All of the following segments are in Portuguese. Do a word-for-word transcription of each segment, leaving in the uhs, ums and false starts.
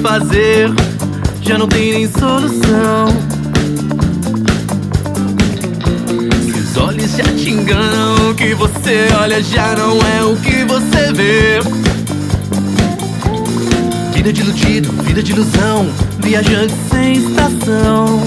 fazer já não tem nem solução. Se os olhos já te enganam, o que você olha já não é o que você vê. Vida de iludido, vida de ilusão, viajante sem estação.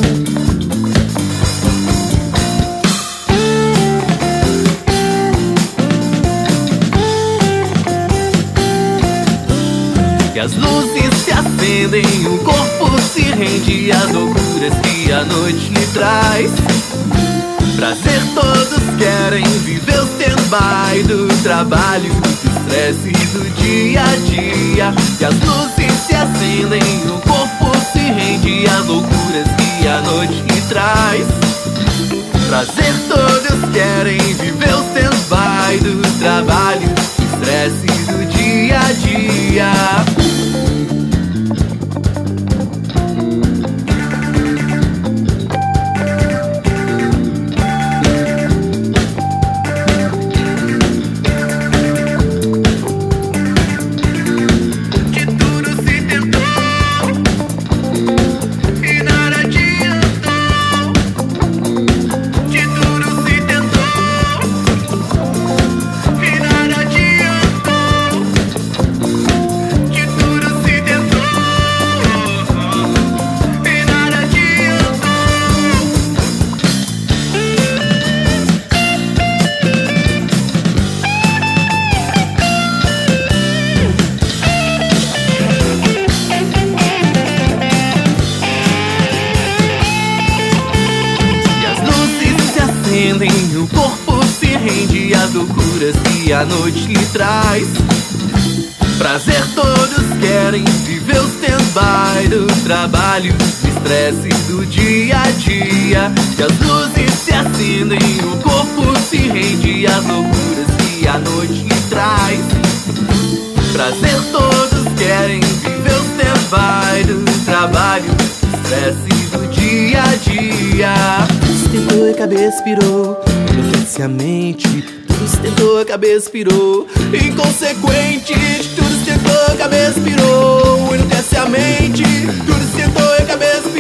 E as luzes se acendem, o corpo se rende às loucuras que a noite lhe traz. Prazer todos querem viver o stand-by do trabalho, do estresse do dia a dia. E as luzes se acendem, o corpo se rende às loucuras que a noite lhe traz. Prazer todos querem viver o stand-by do trabalho, do estresse do dia a dia. O corpo se rende às loucuras que a noite lhe traz. Prazer todos querem viver o stand-by do trabalho, do estresse do dia a dia. E as luzes se acendem, o corpo se rende às loucuras que a noite lhe traz. Prazer todos querem viver o stand-by do trabalho, do estresse do dia a dia. Tentou e a cabeça pirou, enlouquece a mente. Tudo se tentou, a cabeça pirou. Inconsequente, tudo se tentou, a cabeça pirou. Enlouquece a mente. Tudo se tentou e a cabeça pirou.